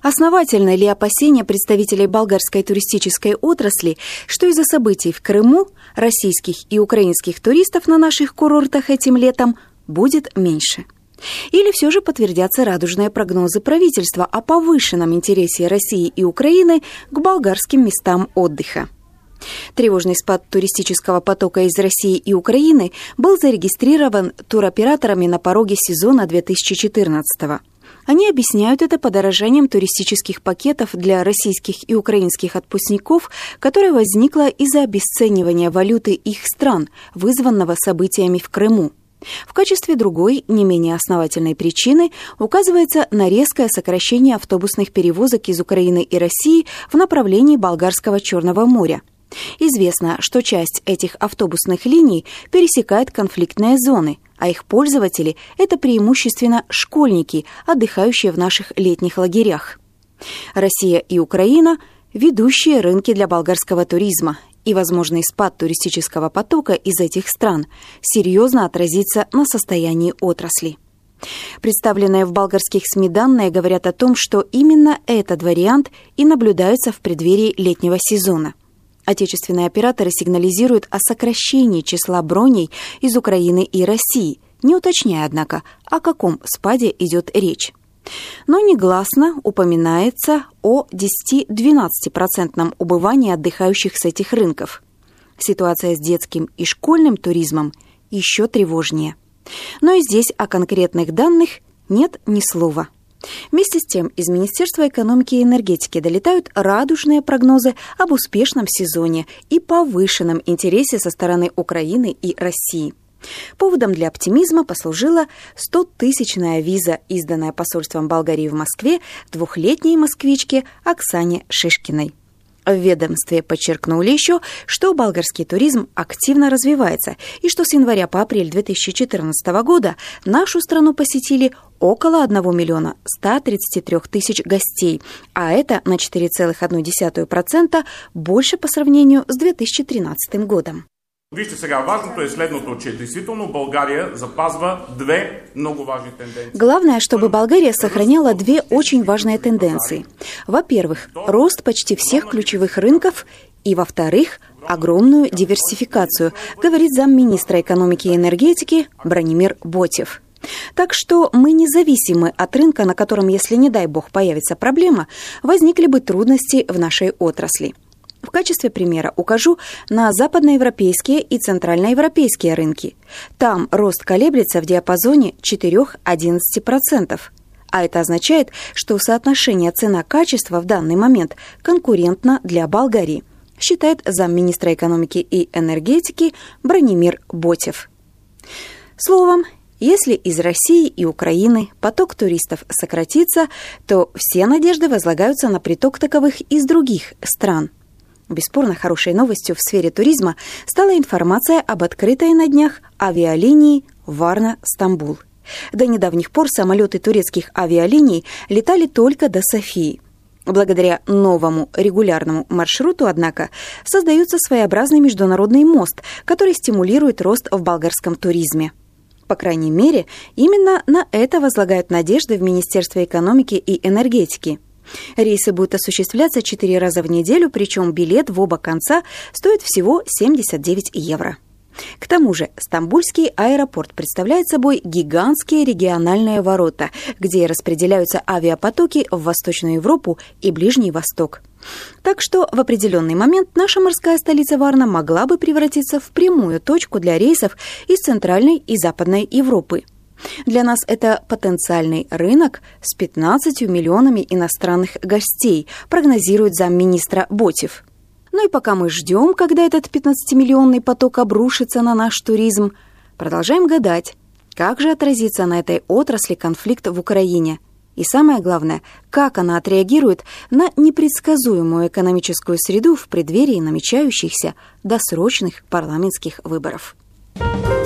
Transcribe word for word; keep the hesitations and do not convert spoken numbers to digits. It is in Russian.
Основательны ли опасения представителей болгарской туристической отрасли, что из-за событий в Крыму российских и украинских туристов на наших курортах этим летом будет меньше? Или все же подтвердятся радужные прогнозы правительства о повышенном интересе России и Украины к болгарским местам отдыха? Тревожный спад туристического потока из России и Украины был зарегистрирован туроператорами на пороге сезона две тысячи четырнадцатого. Они объясняют это подорожанием туристических пакетов для российских и украинских отпускников, которое возникло из-за обесценивания валюты их стран, вызванного событиями в Крыму. В качестве другой, не менее основательной причины указывается на резкое сокращение автобусных перевозок из Украины и России в направлении Болгарского Черного моря. Известно, что часть этих автобусных линий пересекает конфликтные зоны, а их пользователи – это преимущественно школьники, отдыхающие в наших летних лагерях. Россия и Украина – ведущие рынки для болгарского туризма, и возможный спад туристического потока из этих стран серьезно отразится на состоянии отрасли. Представленные в болгарских СМИ данные говорят о том, что именно этот вариант и наблюдается в преддверии летнего сезона. Отечественные операторы сигнализируют о сокращении числа броней из Украины и России, не уточняя, однако, о каком спаде идет речь. Но негласно упоминается о десять-двенадцать процентном убывании отдыхающих с этих рынков. Ситуация с детским и школьным туризмом еще тревожнее. Но и здесь о конкретных данных нет ни слова. Вместе с тем, из Министерства экономики и энергетики долетают радужные прогнозы об успешном сезоне и повышенном интересе со стороны Украины и России. Поводом для оптимизма послужила стотысячная виза, изданная посольством Болгарии в Москве двухлетней москвичке Оксане Шишкиной. В ведомстве подчеркнули еще, что болгарский туризм активно развивается и что с января по апрель две тысячи четырнадцатого года нашу страну посетили около одного миллиона ста тридцати трёх тысяч гостей, а это на четыре целых одну десятую процента больше по сравнению с две тысячи тринадцатым годом. Вижте сега, важното е следното, че действительно България запазва две много важни тенденции. Главное, чтобы Болгария сохраняла две очень важные тенденции. Во-первых, рост почти всех ключевых рынков, и, во-вторых, огромную диверсификацию, говорит замминистра экономики и энергетики Бранимир Ботев. Так что мы независимы от рынка, на котором, если, не дай бог, появится проблема, возникли бы трудности в нашей отрасли. В качестве примера укажу на западноевропейские и центральноевропейские рынки. Там рост колеблется в диапазоне четыре-одиннадцать процентов. А это означает, что соотношение цена-качество в данный момент конкурентно для Болгарии, считает замминистра экономики и энергетики Бранимир Ботев. Словом, если из России и Украины поток туристов сократится, то все надежды возлагаются на приток таковых из других стран. Бесспорно, хорошей новостью в сфере туризма стала информация об открытой на днях авиалинии Варна-Стамбул. До недавних пор самолеты турецких авиалиний летали только до Софии. Благодаря новому регулярному маршруту, однако, создается своеобразный международный мост, который стимулирует рост в болгарском туризме. По крайней мере, именно на это возлагают надежды в Министерстве экономики и энергетики. Рейсы будут осуществляться четыре раза в неделю, причем билет в оба конца стоит всего семьдесят девять евро. К тому же Стамбульский аэропорт представляет собой гигантские региональные ворота, где распределяются авиапотоки в Восточную Европу и Ближний Восток. Так что в определенный момент наша морская столица Варна могла бы превратиться в прямую точку для рейсов из Центральной и Западной Европы. Для нас это потенциальный рынок с пятнадцатью миллионами иностранных гостей, прогнозирует замминистра Ботев. Ну и пока мы ждем, когда этот пятнадцатимиллионный поток обрушится на наш туризм, продолжаем гадать, как же отразится на этой отрасли конфликт в Украине. И самое главное, как она отреагирует на непредсказуемую экономическую среду в преддверии намечающихся досрочных парламентских выборов.